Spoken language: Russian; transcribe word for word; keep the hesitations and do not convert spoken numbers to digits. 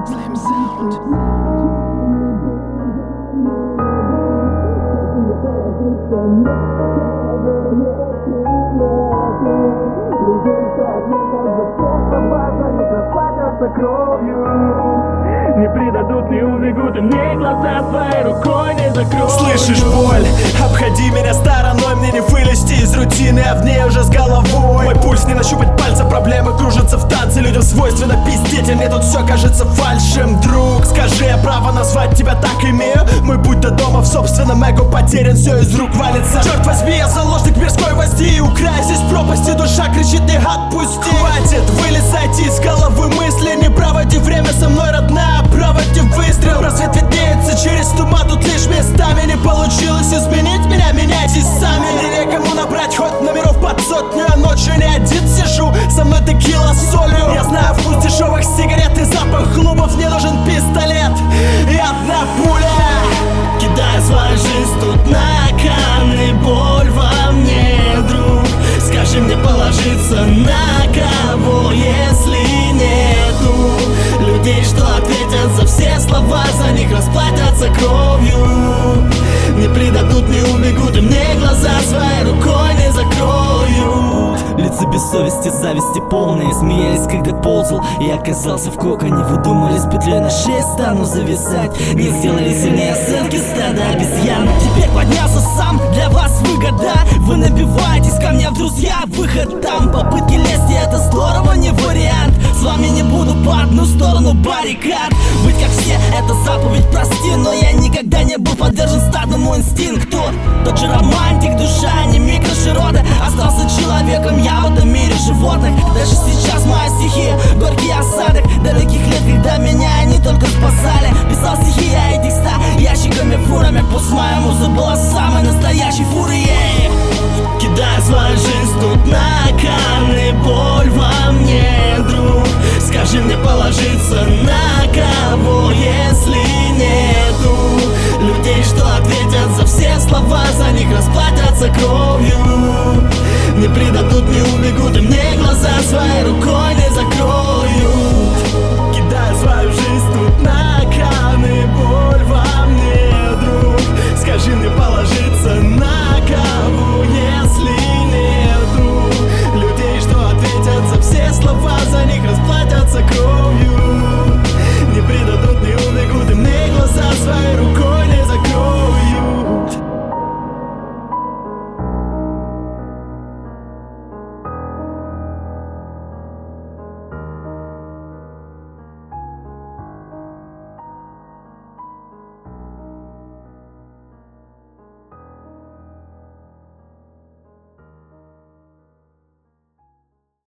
Slam Sound. Не предадут, не убегут, и мне глаза своей рукой не закроют. Слышишь боль? Обходи меня стороной, мне не вылезти из рутины, а в ней уже с головой. Мой пульс не нащупать пальца, проблемы кружатся в танце. Людям свойственно пиздеть, а мне тут все кажется фальшем. Друг, скажи, я право назвать тебя так имею? Мой путь до дома в собственном эго потерян, все из рук валится. Черт возьми, я заложник мирской возни, у края здесь пропасти, душа кричит, не отпусти. Хватит вылезать из головы мысли, не проводи время со мной, родная, проводи выстрел. Рассвет виднеется через туман, тут лишь местами не получилось изменить меня, меняйтесь сами. Мне некому набрать хоть номеров под сотню, а ночью не один сижу, со мной текила с солью. Я знаю вкус дешевых сигарет и запах клубов, мне нужен пистолет и одна пуля. Кидаю свою жизнь тут на камни, боль во мне, друг. Скажи мне положиться на кого, если нету людей, что ответят за все слова, за них расплатятся кровью. Не предадут, не убегут, и мне глаза своей рукой не закроют. Лица без совести, зависти полные, смеялись, когда ползал и оказался в коконе. Вы думали, с петлей на шее стану зависать, не сделали сильнее оценки стада обезьян. Теперь поднялся сам, для вас выгода. Вы набиваетесь ко мне в друзья, выход там. Попытки лезть, это здорово, не вариант. С вами не буду по одну сторону баррикад. Быть как все, это заповедь, прости, но я никогда не был подвержен стадному инстинкту. Тот же романтик, душа, не микрошироты. Остался человеком, я в этом мире животных. Даже сейчас моя стихия, горький осадок далеких лет, когда меня они только спасали. Писал стихи я и текста ящиками, фурами. Пусть моя муза была самой настоящей фурой. Кидаю свою жизнь тут на камни, боль во мне, друг. Скажи мне положиться на кого, если нету людей, что ответят за все слова, за них расплатятся кровью. Не предадут,